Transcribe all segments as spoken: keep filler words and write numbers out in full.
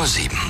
sieben.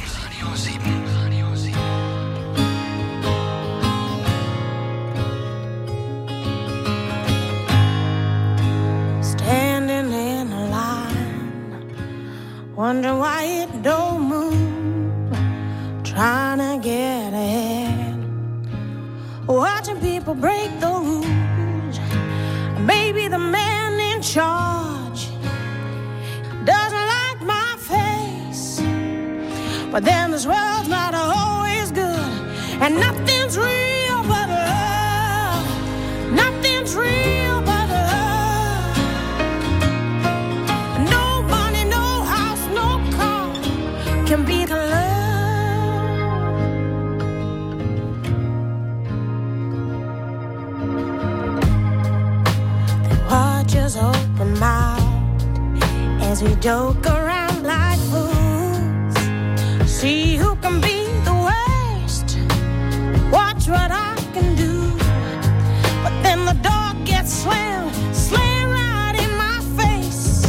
Standing in a line, wondering why it don't move, trying to get ahead, watching people break the rules. Maybe the man in charge doesn't like my face, but then this world's not always good, and nothing's real but love. Nothing's real but love. No money, no house, no car can beat love. They watch us open mouthed as we joke around like fools. See who can be the worst. Watch what I can do. But then the door gets slammed, slammed right in my face.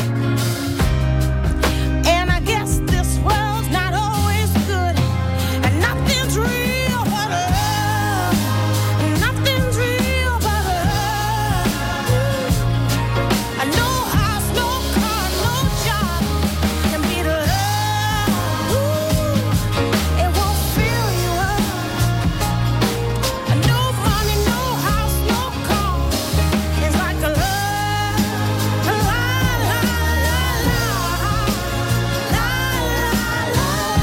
And I guess this world's not always good, and nothing's real but love. Nothing's real but love. And no house, no car, no job can beat love. Ooh, it won't fill you up. And no money, no house, no car is like a love. La la la la la la la.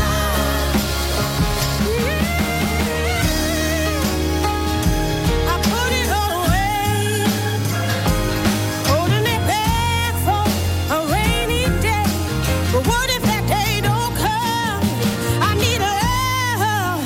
I put it all away, holding it back for a rainy day. But what if that day don't come? I need a love.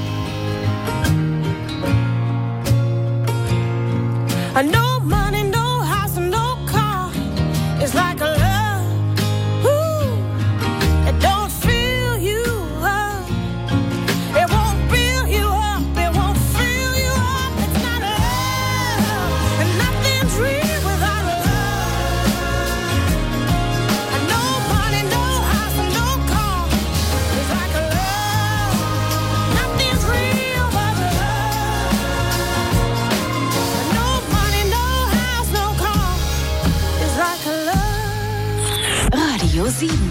Uh, No money, no house, no car is like a love. Ooh, it don't fill you up. It won't fill you up. It won't fill you up. It's not a love, and nothing's real without a love. And no money, no house, no car is like a love. Nothing's real but love. And no money, no house, no car is like a love. Radio sieben.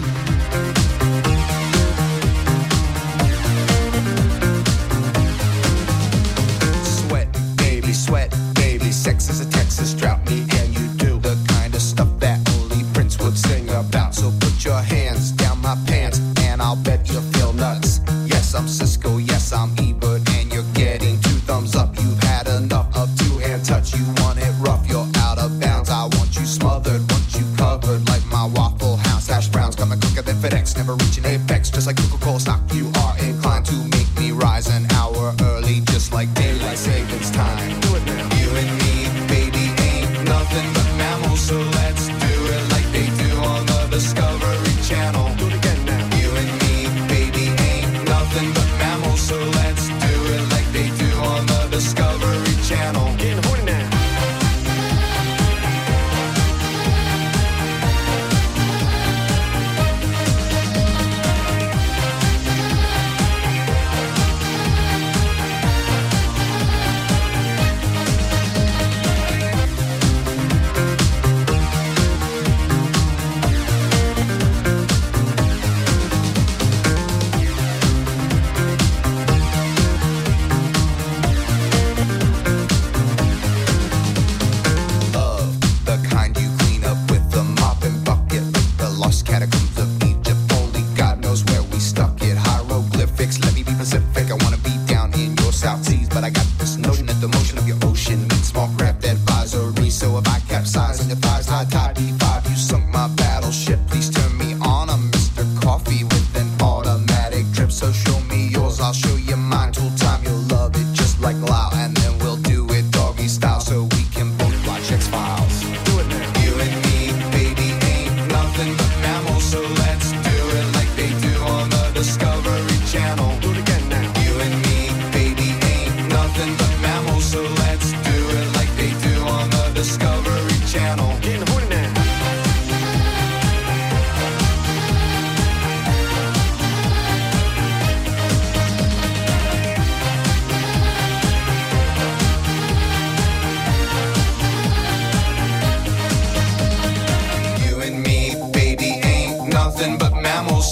Sweat, baby, sweat, baby. Sex is a Texas drought. Me and you do the kind of stuff that only Prince would sing about. So put your hands down my pants, and I'll bet you'll feel nuts. Yes, I'm Cisco, yes, I'm Ebert, and you're getting two thumbs up. You've had enough of two-hand touch. You want it rough, you're out of bounds. I want you smothered, want you covered like my Waffle House. Hash browns coming quicker than FedEx, never reaching apex. Just like Coca-Cola stock, you are inclined to make me rise an hour early, just like daylight savings time. Do it now. You and me, baby, ain't nothing but mammals, so let's do it like they do on the Discovery Channel. Do it again now. You and me, baby, ain't nothing but mammals, so let's do it like they do on the Discovery Channel. Getting horny now.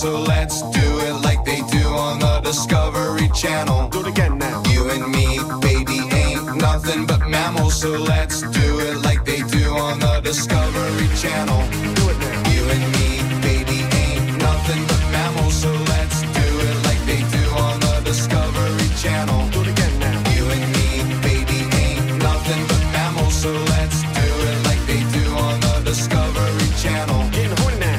so let's do it like they do on the Discovery Channel. Do it again now. You and me, baby, ain't nothing but mammals, so let's do it like they do on the Discovery Channel. Do it now. You and me, baby, ain't nothing but mammals, so let's do it like they do on the Discovery Channel. Do it again now. You and me, baby, ain't nothing but mammals, so let's do it like they do on the Discovery Channel. Getting horny now.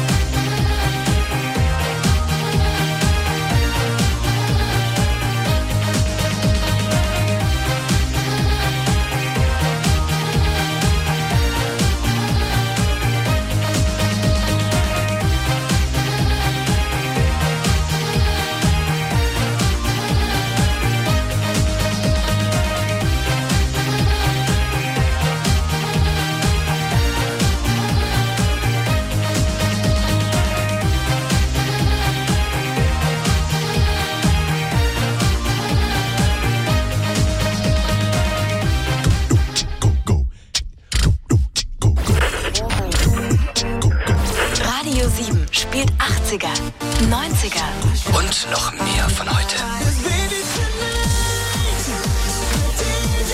Radio sieben spielt achtziger, neunziger Und noch mehr von heute.